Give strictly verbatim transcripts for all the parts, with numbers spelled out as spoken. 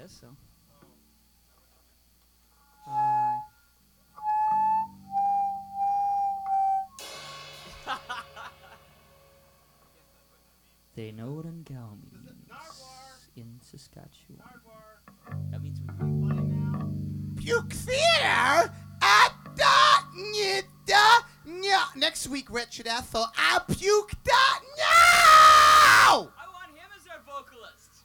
guess so. Uh, they know what Ungao means in Saskatchewan. That means we Puke Theater at the da, nya. Next week, Richard Ethel at Puke da, no! I want him as our vocalist.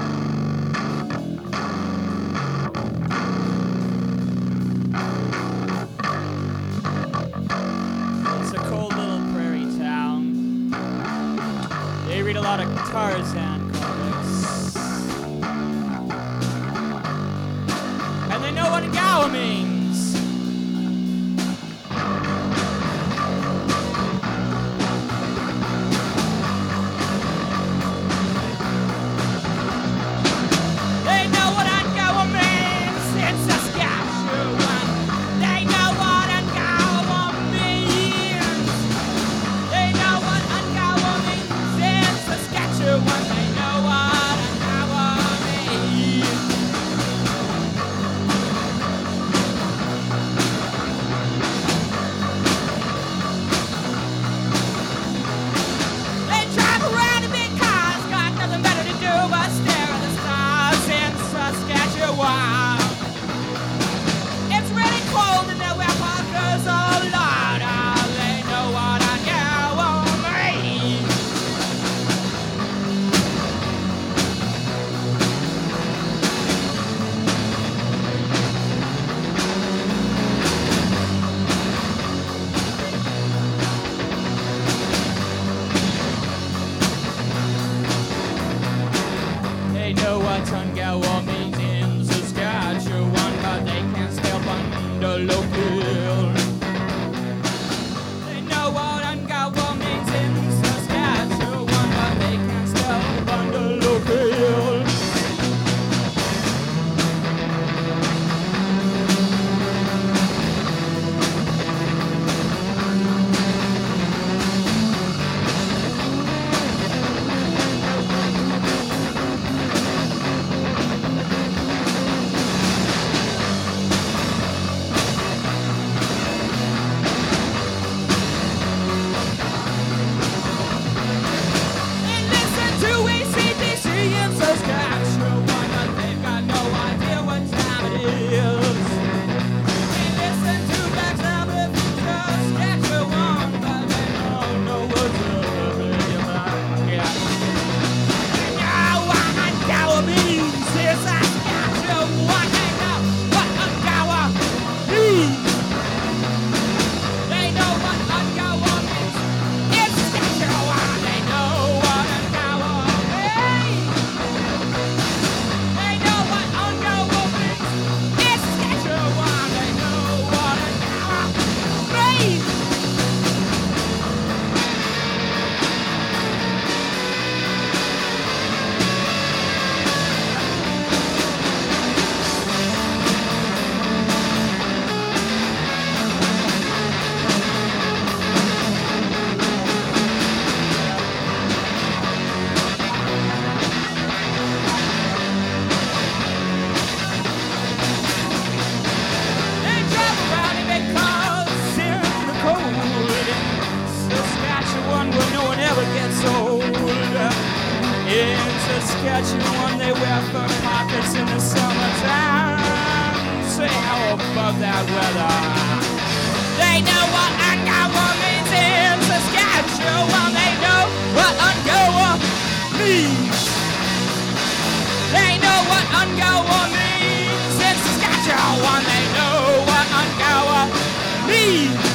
It's a cold little prairie town. They read a lot of Tarzan comics. And they know what Ungao means. They know what Ungao means in Saskatchewan. They know what Ungao means. They know what Ungao means in Saskatchewan. They know what Ungao means. They drive around in big cars, got nothing better to do but stare at the stars in Saskatchewan. It's really cold and they wear parkas all night. Oh, they know what Ungao means. They know what Ungao means in Saskatchewan, but they can't spell Bundaloopil. They know what Ungao means in Saskatchewan, but they can't spell Bundaloopil. And listen to A C D C in Saskatchewan, but they've got no idea what time it is. And listen to Black Sabbath in Saskatchewan, but they don't know what's up in your mind. Yeah. They know what Ungao means in Saskatchewan. They know what Ungao means. They know what Ungao means in Saskatchewan. They know what Ungao means. They know what Ungao means in Saskatchewan. They know what Ungao means. They drive around in big cars in the cold in Saskatchewan, where no one ever gets old. In Saskatchewan, they wear fur pockets in the summertime. Say how above that weather. They know what Ungao means in Saskatchewan. They know what Ungao means. They know what Ungao means in Saskatchewan. They know what Ungao means.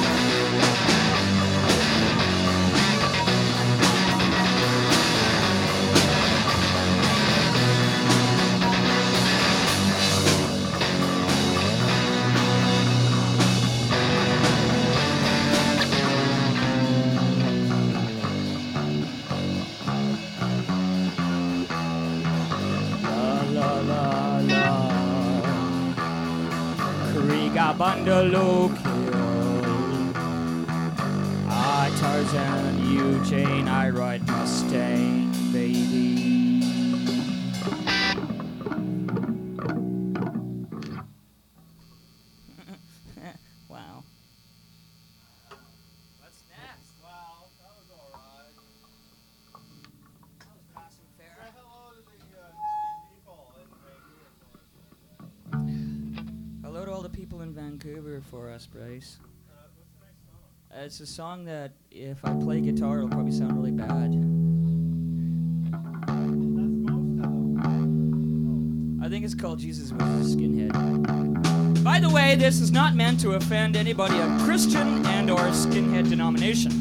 La la la la. Kriega Bundaloopil. I Tarzan, you Jane, I ride Mustang, baby. for us, Bryce. Uh, it's a song that if I play guitar, it'll probably sound really bad. I think it's called Jesus Was a Skinhead. By the way, this is not meant to offend anybody of Christian and or skinhead denomination.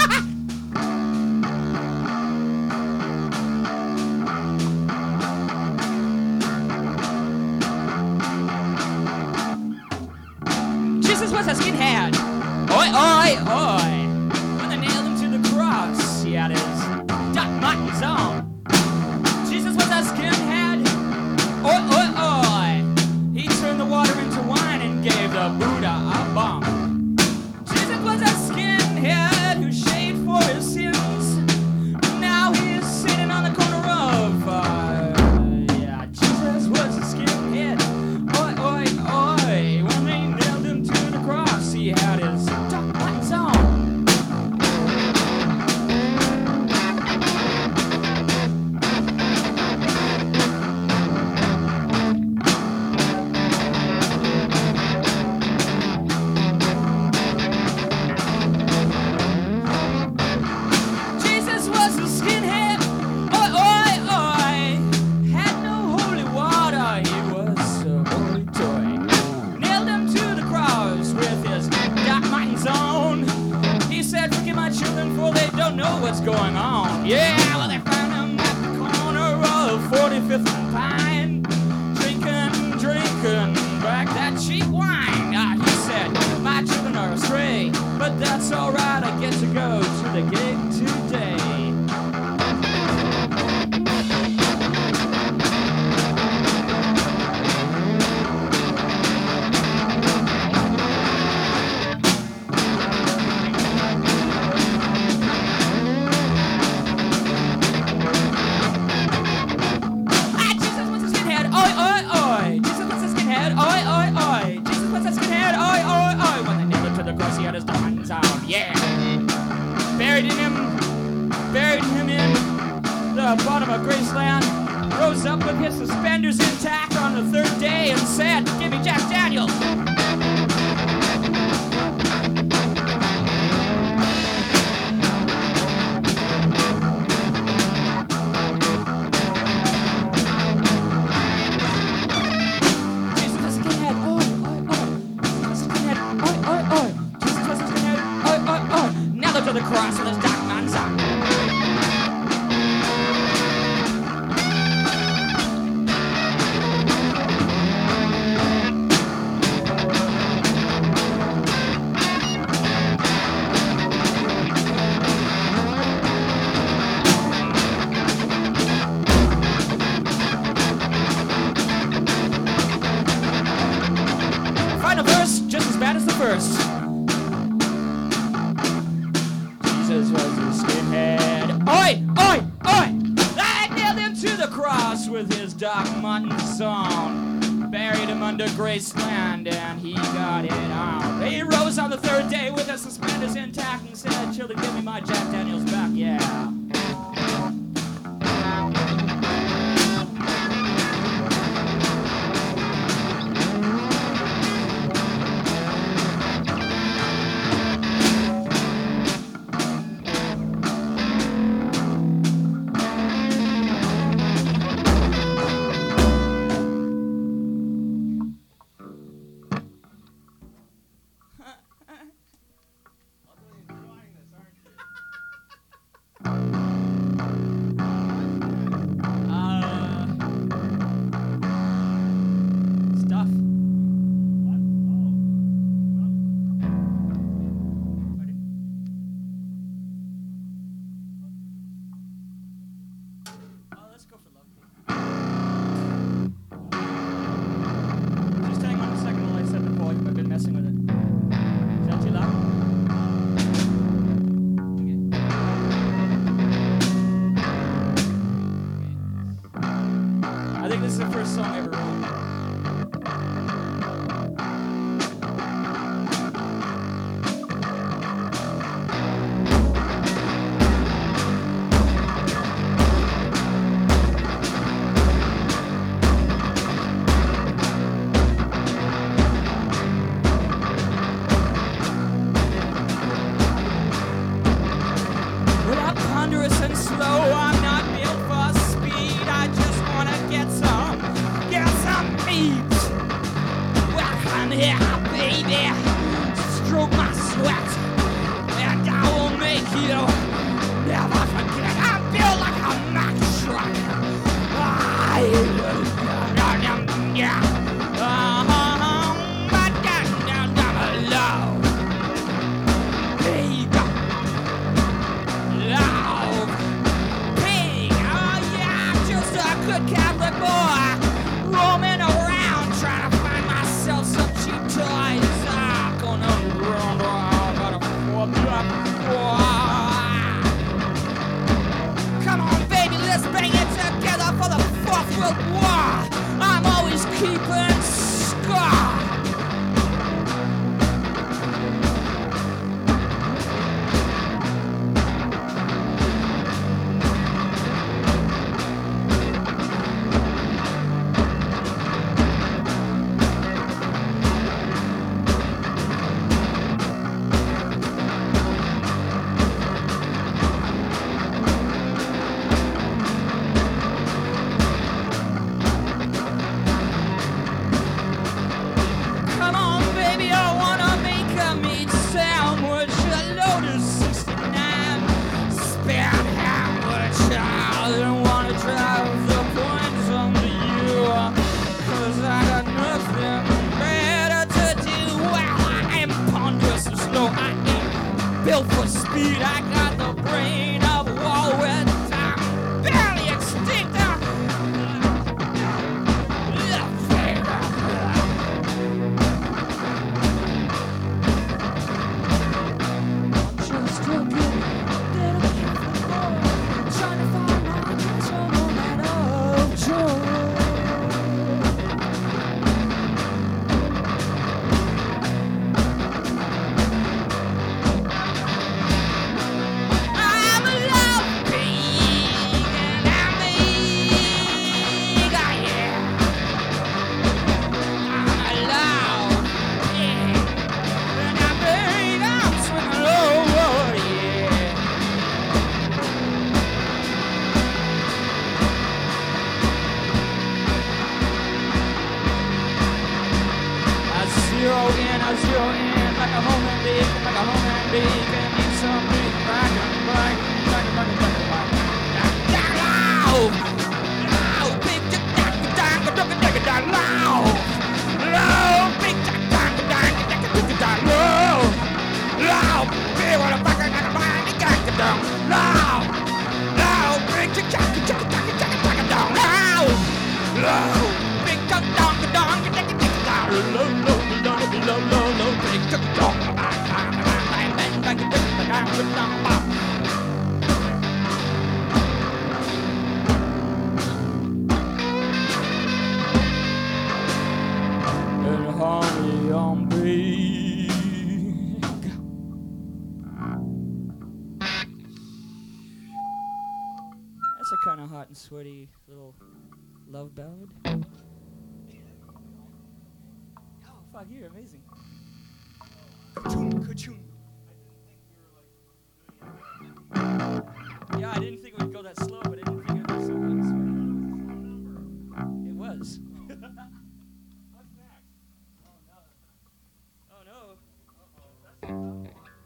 Jesus was a skinhead. Oi, oi, oi. When they nailed him to the cross, he had his duck mutton's on. Jesus was a skinhead. Oi, oi, oi. He turned the water into wine and gave the Buddha a bump. Jesus was a skinhead who shaved for his sins. Now he's sitting on the corner of, uh, yeah, Jesus was a skinhead. Oi, oi, oi. When they nailed him to the cross, he had his duck buttons on. Jesus was a skinhead. Oi, oi, oi. Had no holy water. He was a holy toy. Nailed him to the cross with his duck buttons on. He said, "Forgive my children, for they don't know what's going on." Yeah, well, they found him at the corner of forty-fifth and Pine, drinking, drinking back that cheap wine. Ah, he said, "My children are astray, but that's all right. I get to go to the gig today." Ah, Jesus was a skinhead. Oi, oi, oi. Jesus was a skinhead. Oi, oi, oi. Jesus was a skinhead. Oi, oi, oi. When they nailed him to the cross, he had his diamonds on. Yeah. Buried in him, buried him in the bottom of Graceland. Rose up with his suspenders intact on the third day and said, "Give me Jack Daniels." Jesus was a skinhead. Oi, oi, oi. Jesus was a skinhead. Oi, oi, oi. Jesus was a skinhead. Oi, oi, oi. Nailed him to the cross with his dark man's on. Final verse, just as bad as the first. Jesus was a skinhead. Oi, oi, oi! I nailed him to the cross with his Doc Mutton's on. Buried him under Graceland and he got it on. He rose on the third day with his suspenders intact and said, "Children, give me my Jack Daniels back, yeah." pig. Loud pig. Oh yeah, I'm just a good Catholic boy, roaming around trying to find myself some cheap toys. I'm gonna run around, gotta fuck up. Come on, baby, let's bang it together for the Fourth World War. I'm always keeping score. Built for speed, I got the brain of a walrus. I'm barely extinct. I'm just a good little Catholic boy trying to find my eternal light of joy. Zero in, I zero in, like a homemade bacon, like a homemade bacon. Need some big back and back, back and back and back and back. Loud, loud, big jack, jack, jack, jack, jack, jack, loud, loud, big jack, jack, jack, jack, jack, jack, loud, loud, big what a back and back and back, down, loud, loud, big jack, jack, jack, jack, jack, jack, down, loud, loud, big jack, down, down, jack, jack, jack, down, low, low. Low, low, low, big took a dog. And honey, I'm big. That's a kind of hot and sweaty little love ballad. Fuck, you're amazing. Ka-choon, ka-choon. Yeah, I didn't think it would go that slow, but I didn't think it would be so hot and sweaty. It was. What's next? Oh no. Oh no.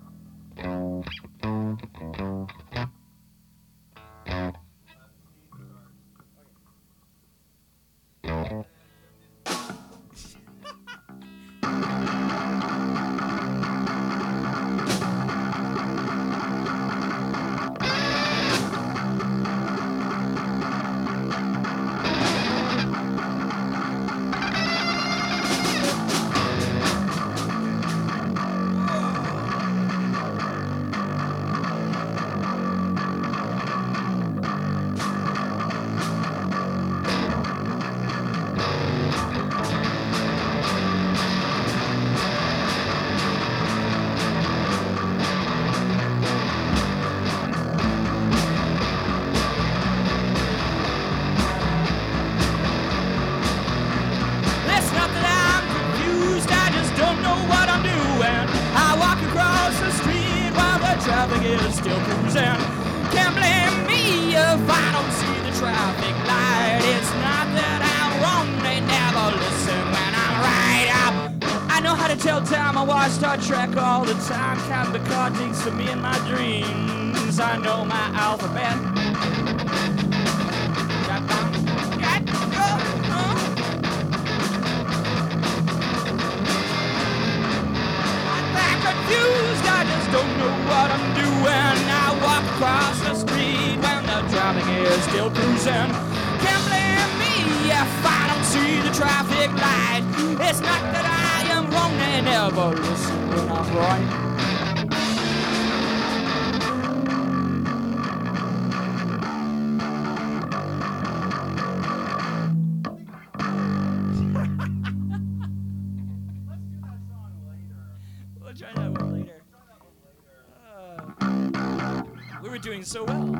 Traffic is still cruising. Can't blame me if I don't see the traffic light. It's not that I'm wrong, they never listen when I'm right up. I know how to tell time, I watch Star Trek all the time. Count the card jinx to me in my dreams. I know my alphabet. I'm confused, I just don't know what I'm doing. I walk across the street when the traffic is still cruising. Can't blame me if I don't see the traffic light. It's not that I am wrong, they never listen when I'm right. We'll try that one later. Uh, we were doing so well.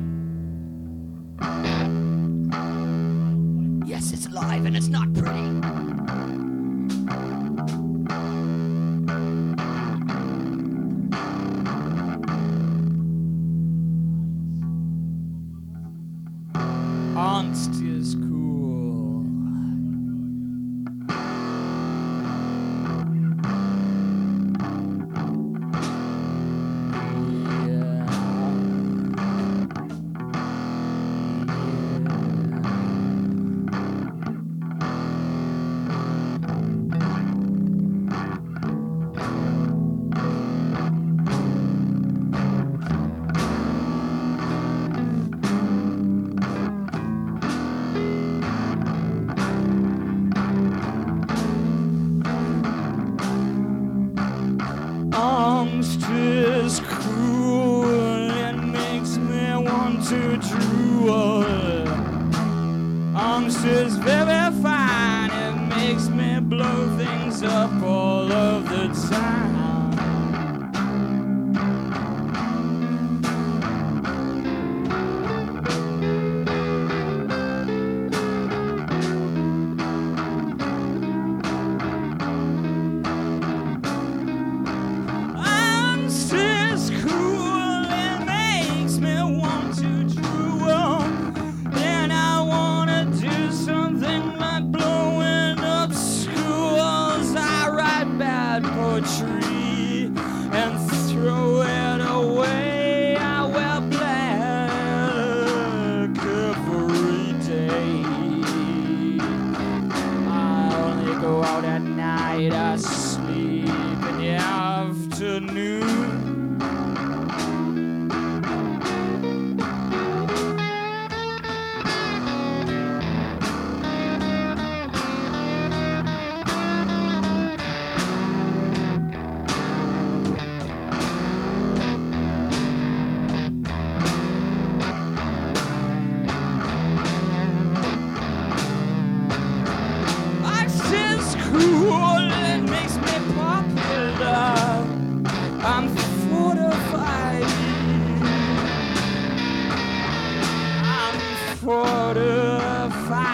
Yes, it's live and it's not pretty. Angst is cool. Angst is cruel, it makes me want to drool. Angst is very fine, it makes me blow things up all of the time. Tree and throw it away. I wear black every day. I only go out at night. I sleep in the afternoon. Cool, it makes me popular. I'm fortified. I'm fortified.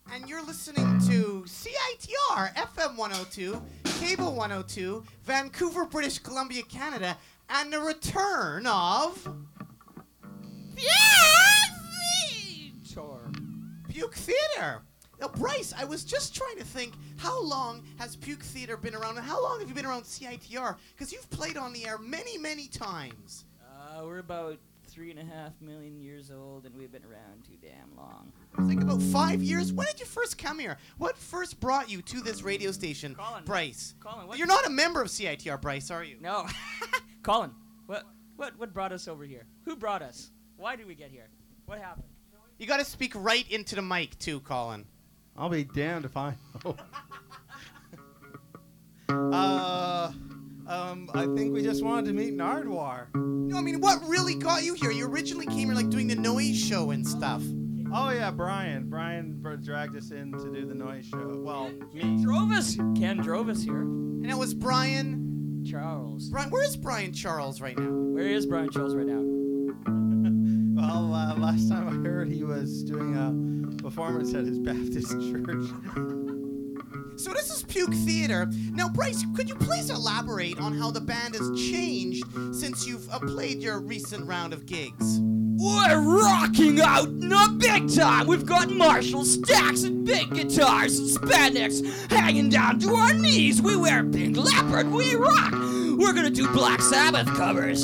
And you're listening to C I T R, F M one oh two, Cable one oh two, Vancouver, British Columbia, Canada, and the return of... Puke Theatre. Now, Bryce, I was just trying to think, how long has Puke Theatre been around, and how long have you been around C I T R? Because you've played on the air many, many times. Uh, we're about three and a half million years old, and we've been around too damn long. I think about five years. When did you first come here? What first brought you to this radio station, Colin, Bryce? Colin, what? You're not a member of C I T R, Bryce, are you? No. Colin, what, what, what brought us over here? Who brought us? Why did we get here? What happened? You got to speak right into the mic, too, Colin. I'll be damned if I know. uh, um, I think we just wanted to meet Nardwar. No, I mean, what really got you here? You originally came here, like, doing the noise show and stuff. Oh, yeah, Brian. Brian br- dragged us in to do the noise show. Well, Ken me. drove us. Ken drove us here. And it was Brian... Charles. Brian, where is Brian Charles right now? Where is Brian Charles right now? Well, uh, last time I heard he was doing a performance at his Baptist church. So this is Puke Theatre. Now, Bryce, could you please elaborate on how the band has changed since you've uh, played your recent round of gigs? We're rocking out in the big time. We've got Marshall stacks and big guitars and spandex hanging down to our knees. We wear Pink Leopard. We rock. We're gonna do Black Sabbath covers.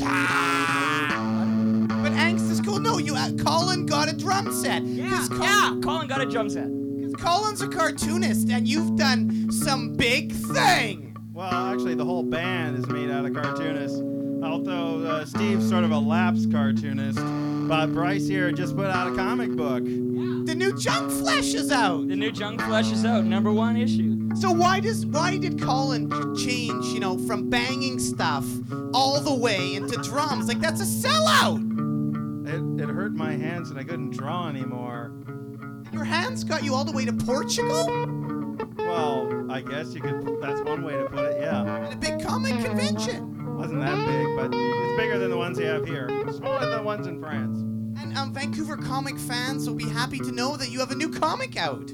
But Angst is cool. No, you. Uh, Colin got a drum set. Yeah, Col- yeah. Colin got a drum set. Colin's a cartoonist, and you've done some big thing. Well, actually, the whole band is made out of cartoonists. Although uh, Steve's sort of a lapsed cartoonist, but Bryce here just put out a comic book. The new Junk Flesh is out. The new Junk Flesh is out, number one issue. So why does why did Colin change, you know, from banging stuff all the way into drums? Like, that's a sellout. It, it hurt my hands and I couldn't draw anymore. Your hands got you all the way to Portugal? Well, I guess you could. That's one way to put it. Yeah, At a big comic convention. wasn't that big, but it's bigger than the ones you have here. Smaller than the ones in France. And um, Vancouver comic fans will be happy to know that you have a new comic out.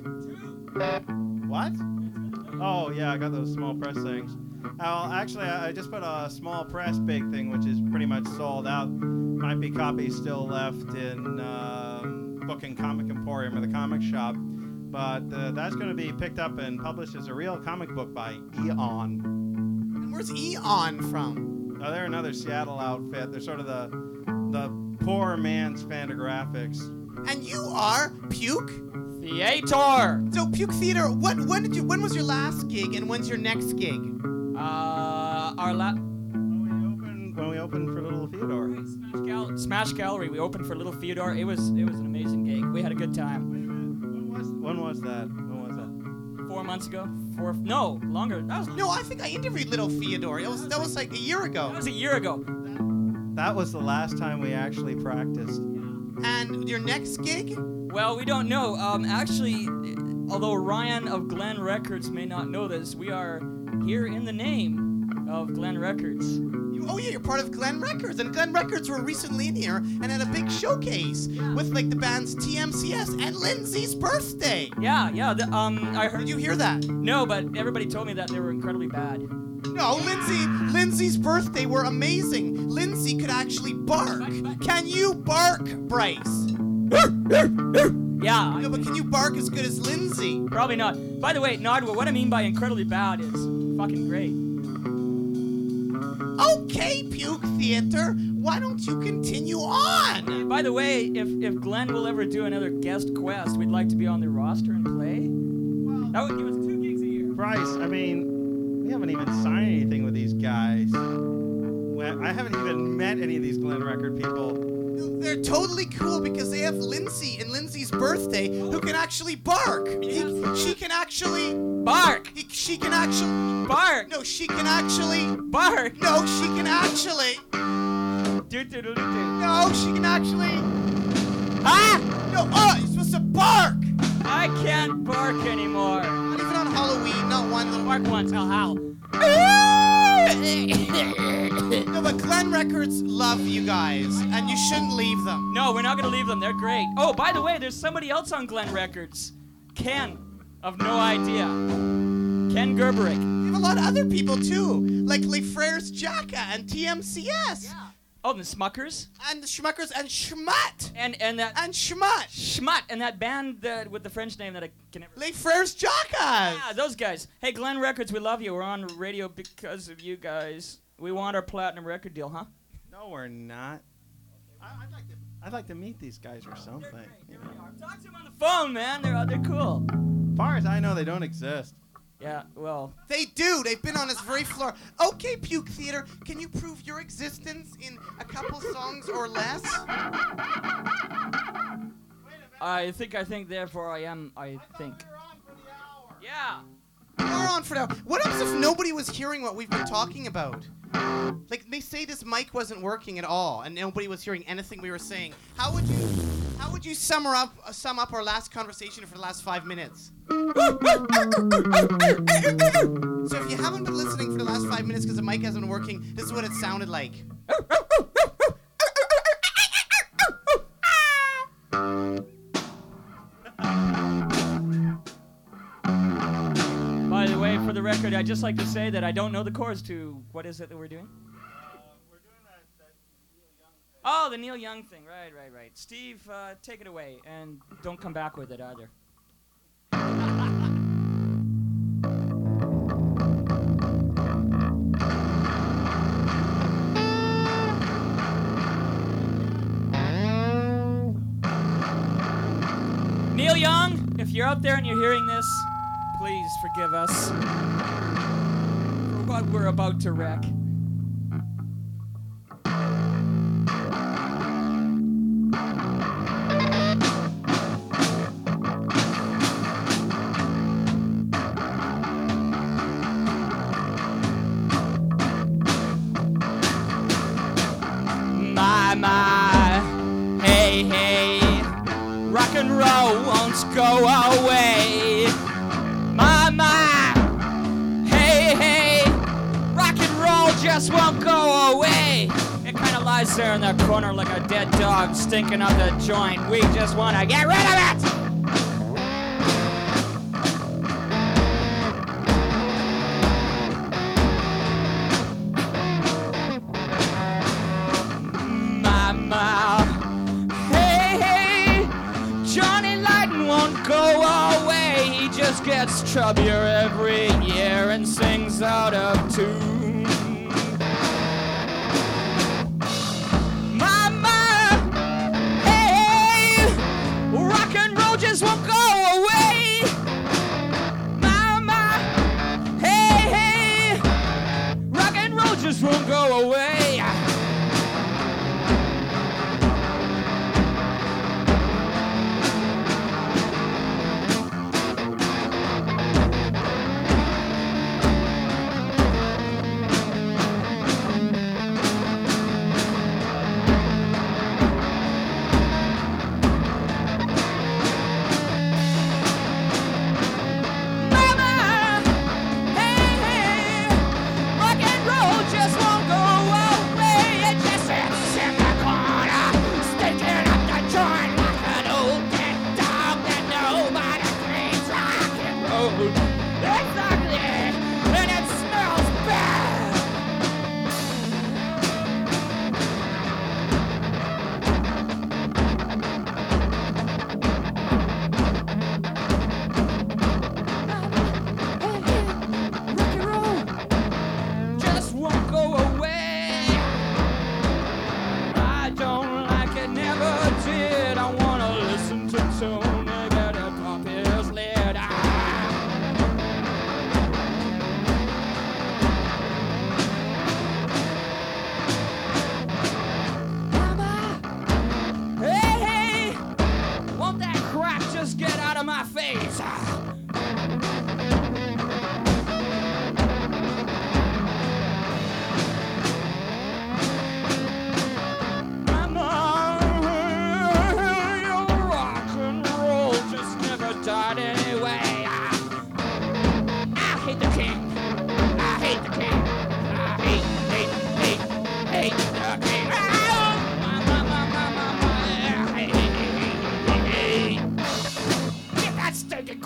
What? Oh yeah, I got those small press things. Well, actually, I I just put a small press big thing, which is pretty much sold out. Might be copies still left in um, Book and Comic Emporium or the comic shop, but uh, that's going to be picked up and published as a real comic book by Eon. And where's Eon from? Oh, they're another Seattle outfit. They're sort of the the poor man's Fantagraphics. And you are Puke. Theater. So Puke Theatre, what when did you when was your last gig and when's your next gig? Uh, our la- When we opened, when we opened for Little Theodore. Smash, Gal- Smash Gallery. We opened for Little Theodore. It was it was an amazing gig. We had a good time. Wait a minute. When was when was that? When was that? Four months ago. Four. No, longer. That was No, I think I interviewed Little Theodore. That was that was like a year ago. that was a year ago. That was the last time we actually practiced. And your next gig? Well, we don't know. Um, actually, although Ryan of Glen Records may not know this, we are here in the name of Glen Records. You, oh yeah, you're part of Glen Records, and Glen Records were recently in here and had a big showcase with like the bands T M C S and Lindsay's birthday. Yeah, yeah. The, um, I heard. Did you hear that? No, but everybody told me that they were incredibly bad. No, Lindsay, Lindsay's birthday were amazing. Lindsay could actually bark. Can you bark, Bryce? Yeah, No, but can you bark as good as Lindsay? probably not. By the way, Nardwa, what I mean by incredibly bad is fucking great. Okay, Puke Theatre, why don't you continue on? By the way, if if Glenn will ever do another guest quest, we'd like to be on the roster and play. That would give us two gigs a year. Bryce, I mean, we haven't even signed anything with these guys. We- I haven't even met any of these Glen Record people. They're totally cool because they have Lindsay and Lindsay's birthday who can actually bark. He, she can actually... Bark! He, she can actually... Bark! No, she can actually... Bark! No, she can actually... Do, do, do, do, do. No, she can actually... Ah! No, oh, you're supposed to bark! I can't bark anymore. Not even on Halloween, not one little... Bark once, I'll howl. No, but Glen Records love you guys, and you shouldn't leave them. No, we're not gonna leave them. They're great. Oh, by the way, there's somebody else on Glen Records. Ken of No Idea. Ken Gerberick. We have a lot of other people too, like Les Frères Jacques and T M C S. Yeah. Oh, the Smuckers. And the Schmuckers and Schmutt. And and that And Schmutt. Schmutt and that band that with the French name that I can never. Les Frères Jacques. Yeah, those guys. Hey, Glen Records, we love you. We're on radio because of you guys. We want our platinum record deal, huh? No, we're not. I, I'd like to. I'd like to meet these guys or something. You know. Talk to them on the phone, man. They're they're cool. As far as I know, they don't exist. Yeah, well. They do. They've been on this very floor. Okay, Puke Theater, can you prove your existence in a couple songs or less? I think I think therefore I am. I think. Yeah. We're on for now. What happens if nobody was hearing what we've been talking about? Like, they say this mic wasn't working at all, and nobody was hearing anything we were saying. How would you, how would you sum up, uh, sum up our last conversation for the last five minutes? So if you haven't been listening for the last five minutes because the mic hasn't been working, this is what it sounded like. By the way, for the record, I'd just like to say that I don't know the chords to what is it that we're doing? Uh, we're doing that, that Neil Young thing. Oh, the Neil Young thing. Right, right, right. Steve, uh, take it away, and don't come back with it either. Neil Young, if you're out there and you're hearing this, please forgive us for what we're about to wreck. My, my, hey, hey, rock and roll won't go away. My, my, hey, hey, rock and roll just won't go away. It kind of lies there in that corner like a dead dog stinking up the joint. We just want to get rid of it. My, my, hey, hey, Johnny Lightning won't go away. He just gets chubbier every year and sings out of tune. My, my, hey, rock and roll just won't go away. My, my, hey, hey, rock and roll just won't go away.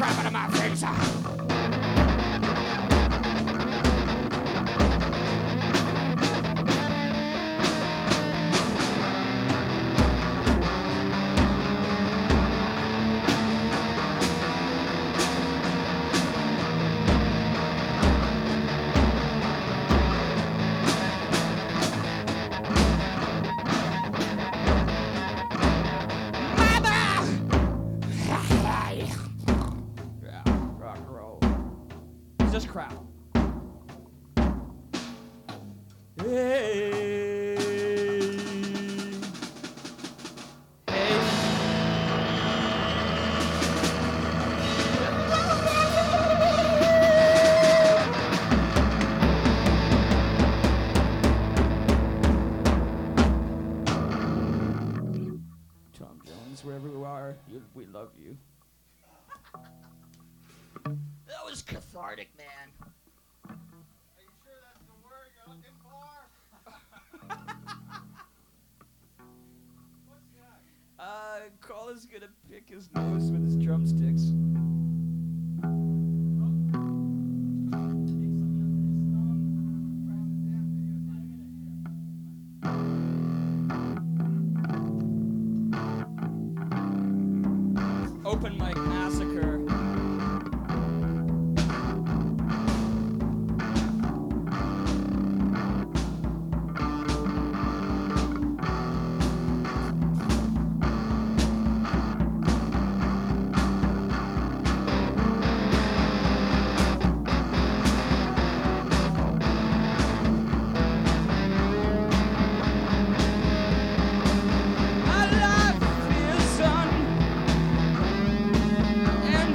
crap out of my face. Just crap. Hey. Hey. Tom Jones, wherever you are, you, we love you. That was cathartic, man. Are you sure that's the word you're looking for? What's that? Uh, Carl is gonna pick his nose with his drumsticks. Open mic massacre. My life is on, and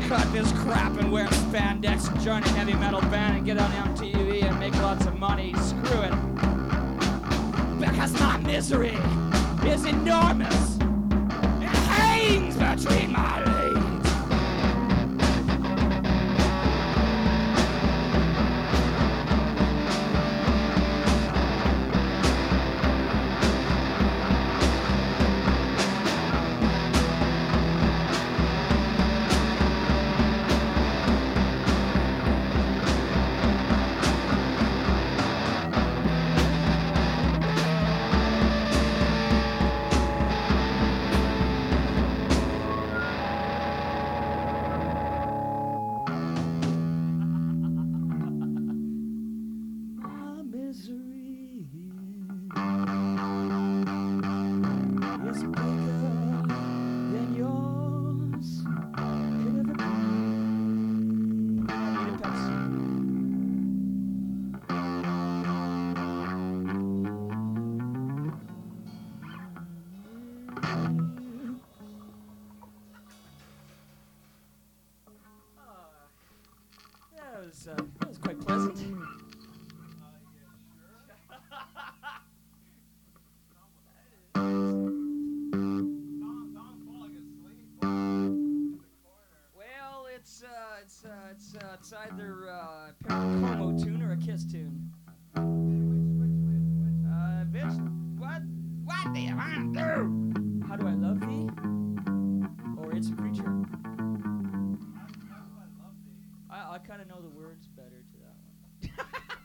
cut this crap and wear spandex and join a heavy metal band and get on M T V and make lots of money. Screw it. Because my misery is enormous. It hangs between my legs. Uh, that was quite pleasant. Well, it's uh, it's uh, it's uh, it's either uh, a Como tune or a Kiss tune. Uh, bitch, what? What do you want to do? How do I love thee? Or It's a Creature? I, I kind of know the words better to that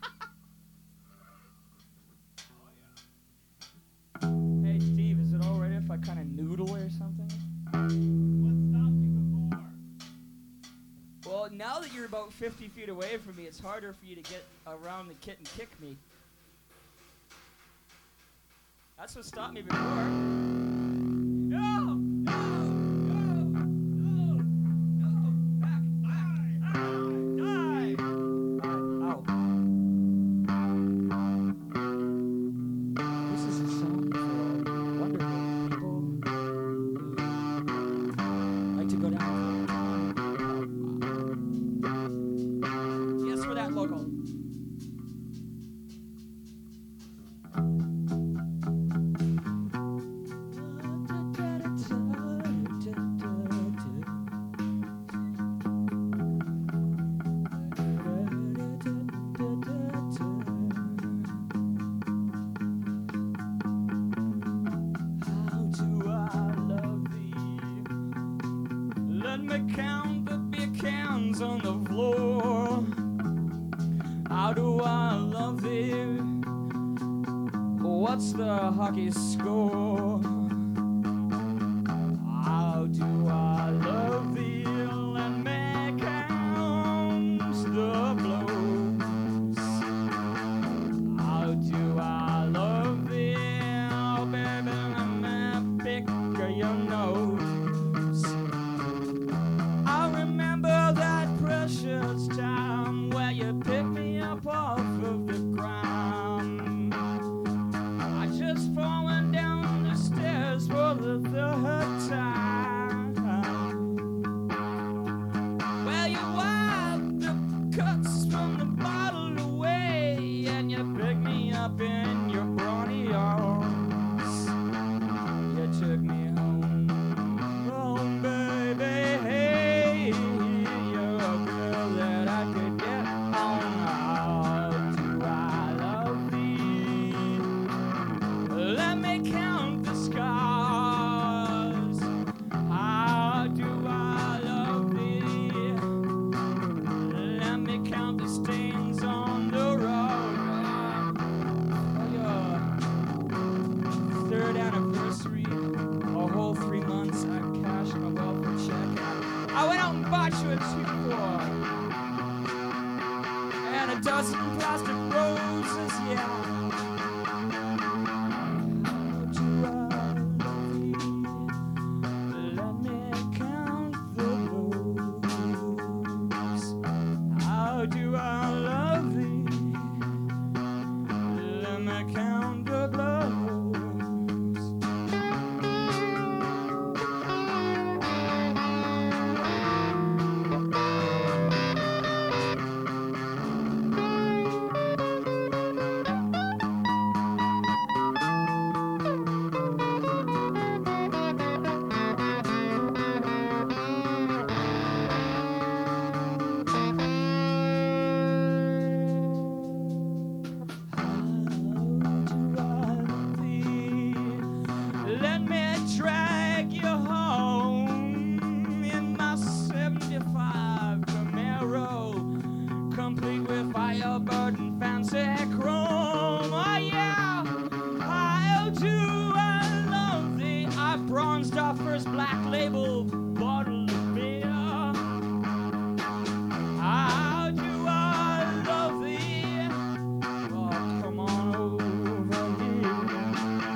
one. Hey, Steve, is it alright if I kind of noodle or something? What stopped you before? Well, now that you're about fifty feet away from me, it's harder for you to get around the kit and kick me. That's what stopped me before. No! No! What's the hockey score? How do I love thee? Let me count the blows. How do I love thee? Oh, baby, let me pick your nose. I remember that precious time where you picked me up off of the ground. Just falling down the stairs for the third time. Well, you wiped the cuts from the bottle away, and you picked me up in your brawny arms. You took me home, home, baby. Hey, you're a girl that I could get on. How do I love thee? Let me count the scars. How do I love thee? Let me count the stains on the road. For your third anniversary, a whole three months, I cashed my welfare check. I went out and bought you a two-four and a dozen plastic roses, yeah. fancy chrome. Oh yeah, how do I love thee? I bronzed our first black label bottle of beer. How do I love thee? Oh, come on over here.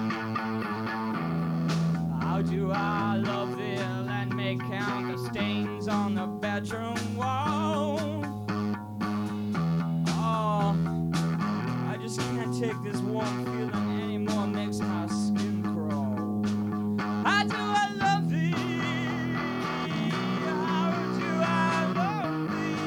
How do I love thee? Let me count the stains on the bedroom wall. Oh, I just can't take this warm feeling anymore. Makes my skin crawl. How do I love thee? How do I love thee?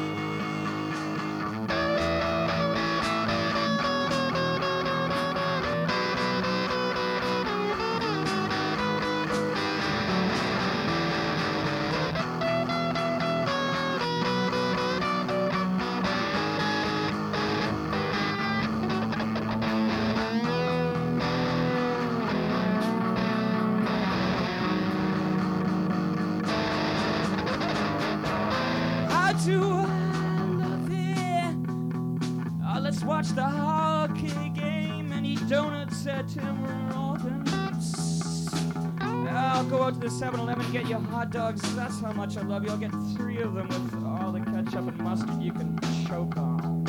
How do I love thee? Oh, let's watch the hockey game and eat donuts at Tim Hortons. I'll go out to the seven eleven and get you hot dogs. That's how much I love you. I'll get three of them with all the ketchup and mustard you can choke on.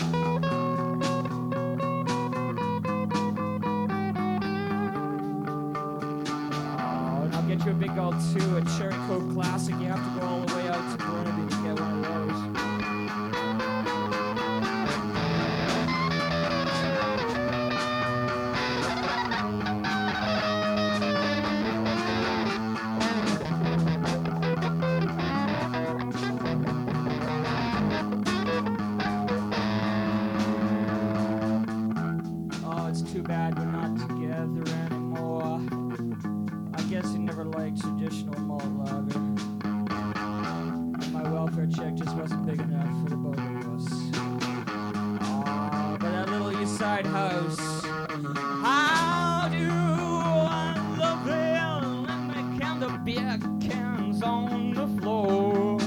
Oh, and I'll get you a big old two, a Cherry Coke Classic. You have to go all the way out to Burnaby to get one of those. Oh, it's too bad we're not together anymore. I guess he never liked traditional malt lager. My welfare check just wasn't big enough for the both of us. Oh, but that little East Side house. How do I love it? Let me count the beer cans on the floor.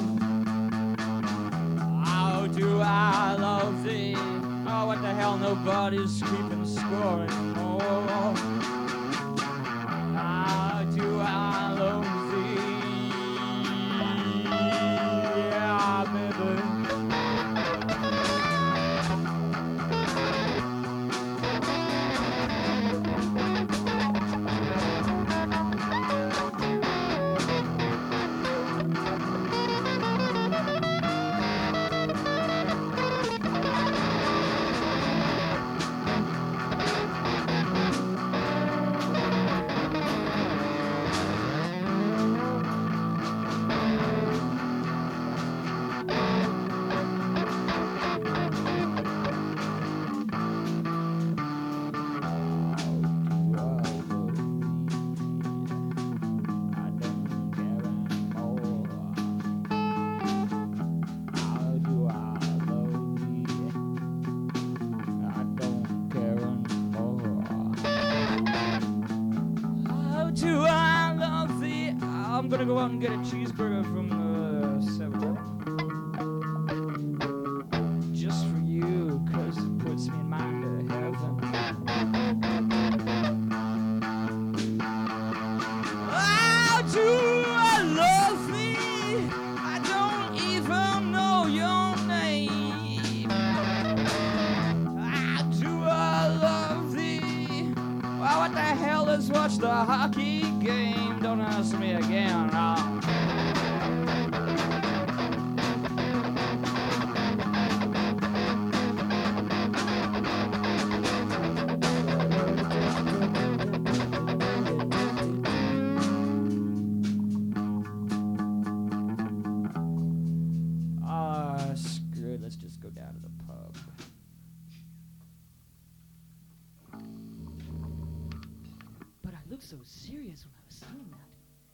How do I love thee? Oh, what the hell? Nobody's keeping score anymore. How do I love thee? Yeah, baby. I'm gonna go out and get a cheeseburger from the seven eleven. Just for you, cause it puts me in mind of heaven. How do I love thee? I don't even know your name. How do I love thee? Well, what the hell is watch the hockey game? Don't ask me again. No. Ah, screw it. Let's just go down to the pub. But I looked so serious when I was saying that.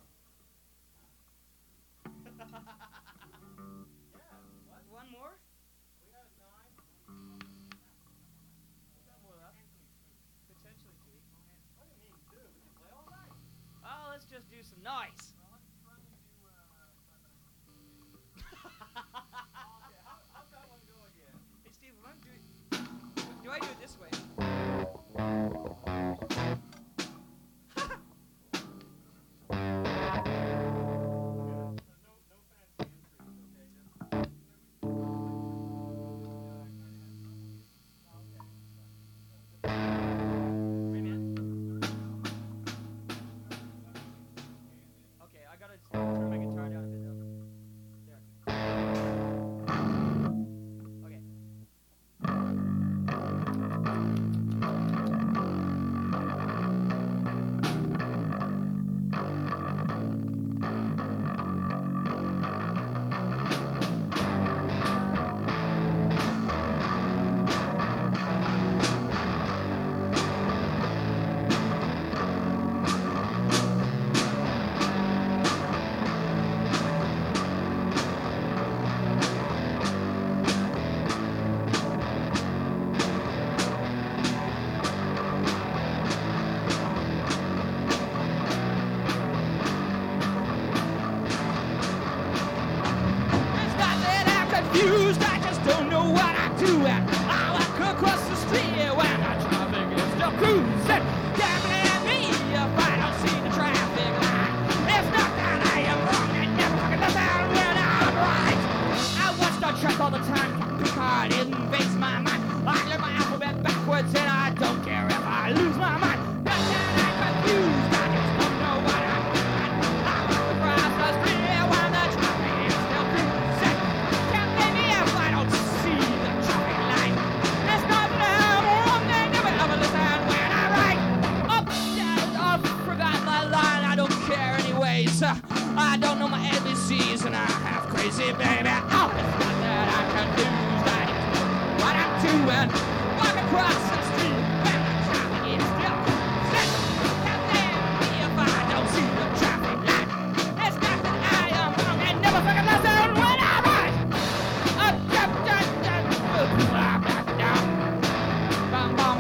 What? One more? We got nine. We got more left. Potentially two. What do you mean two? We can play all night. Oh, let's just do some noise. Well, let's try and do. Uh, okay, how, how's that one go again? Hey, Steve, am I doing? Do I do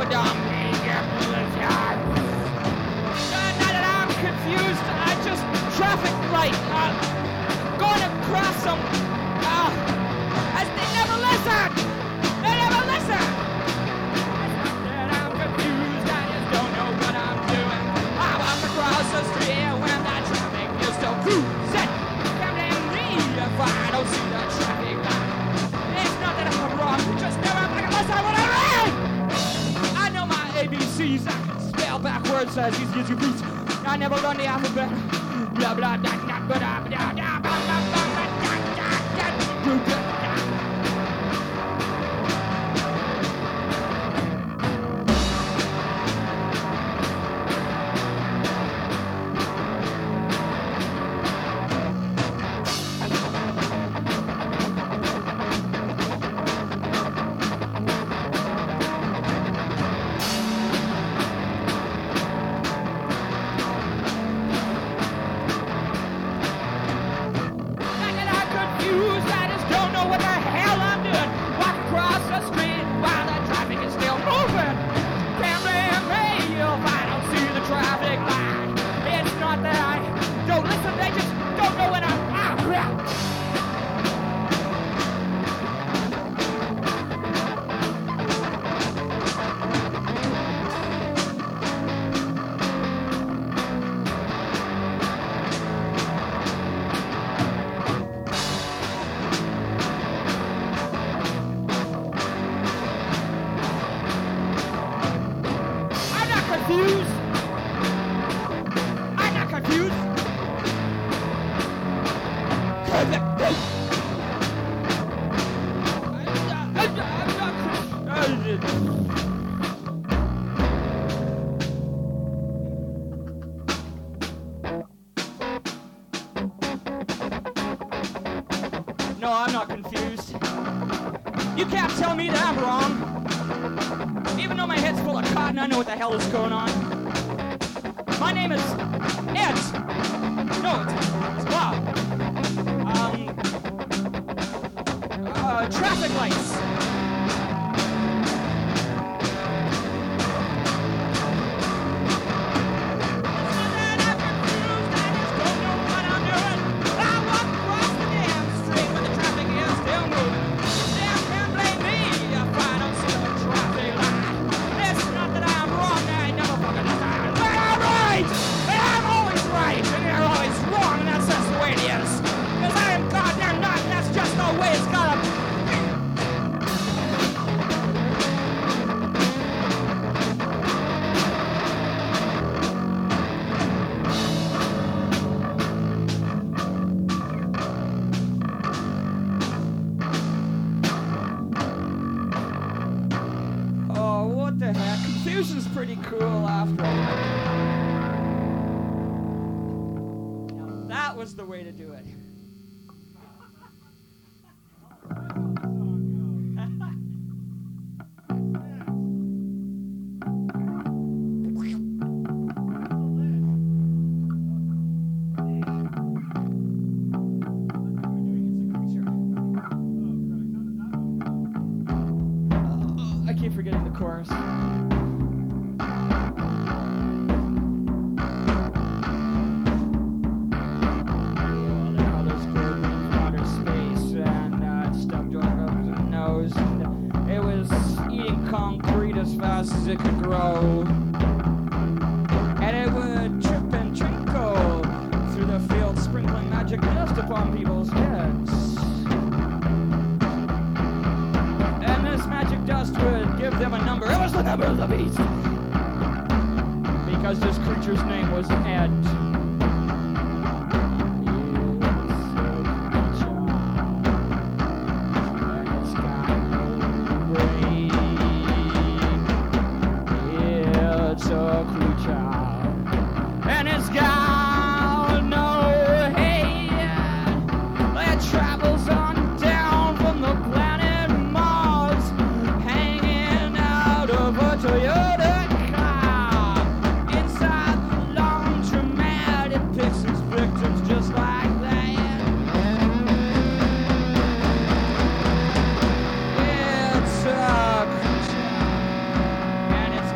dumb Now that I'm confused, I just traffic light. Uh, going across some. Uh, as they never listen. They never listen. That I'm confused. I just don't know what I'm doing. I walk across the street when that traffic is still cruising. Can't blame me if I don't see the traffic light. It's not that I'm wrong. Just never like unless I want to read. I know my A B Cs. I can spell backwards as easy as you please. I never learned the alphabet. Blah blah da da ba da ba da da ba ba ba ba da da da. No, I'm not confused. You can't tell me that I'm wrong. Even though my head's full of cotton, I know what the hell is going on. My name is Ed. No, it's, it's Bob. Um, uh, traffic lights. Confusion's pretty cool after all. Now that was the way to do it. I keep forgetting the chorus. Fast as it could grow, and it would trip and twinkle through the field, sprinkling magic dust upon people's heads. And this magic dust would give them a number. It was the number of the beast, because this creature's name was Ed. And it's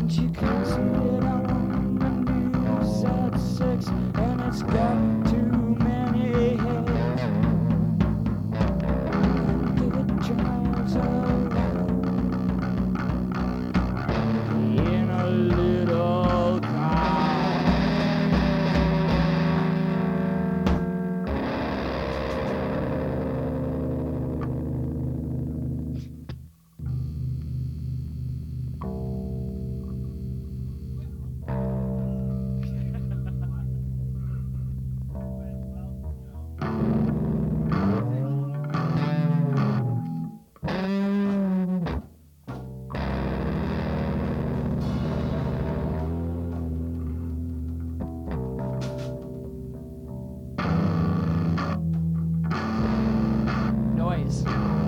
And you can see it on the news at six, and it's got too many hits. And it drives along in a little car. Noise.